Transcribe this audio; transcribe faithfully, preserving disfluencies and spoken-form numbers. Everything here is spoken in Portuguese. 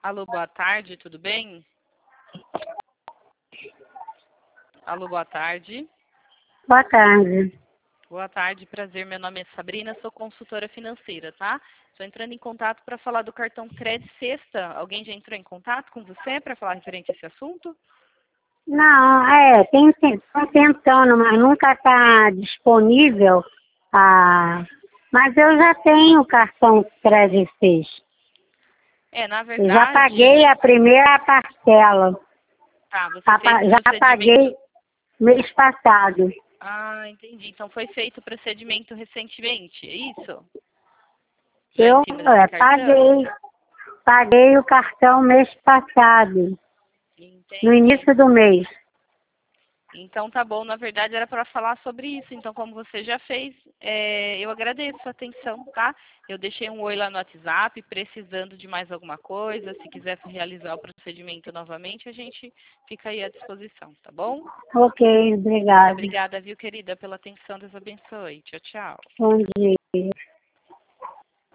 Alô, boa tarde, tudo bem? Alô, boa tarde. Boa tarde. Boa tarde, prazer. Meu nome é Sabrina, sou consultora financeira, tá? Estou entrando em contato para falar do cartão Crédito Sexta. Alguém já entrou em contato com você para falar referente a esse assunto? Não, é, tem, estou tentando, mas nunca está disponível. Ah, mas eu já tenho cartão Crédito Sexta. É, na Eu já verdade... paguei a primeira parcela. Tá, você A fez pa- o já procedimento... paguei mês passado. Ah, entendi. Então foi feito o procedimento recentemente, é isso? Já em Eu cima é, desse cartão? paguei, paguei o cartão mês passado, no Entendi. início do mês. Então tá bom, na verdade era para falar sobre isso. Então, como você já fez, é, eu agradeço a atenção, tá? Eu deixei um oi lá no WhatsApp, precisando de mais alguma coisa. Se quiser realizar o procedimento novamente, a gente fica aí à disposição, tá bom? Ok, Muito obrigada. obrigada, viu, querida, pela atenção. Deus abençoe. Tchau, tchau. Bom dia.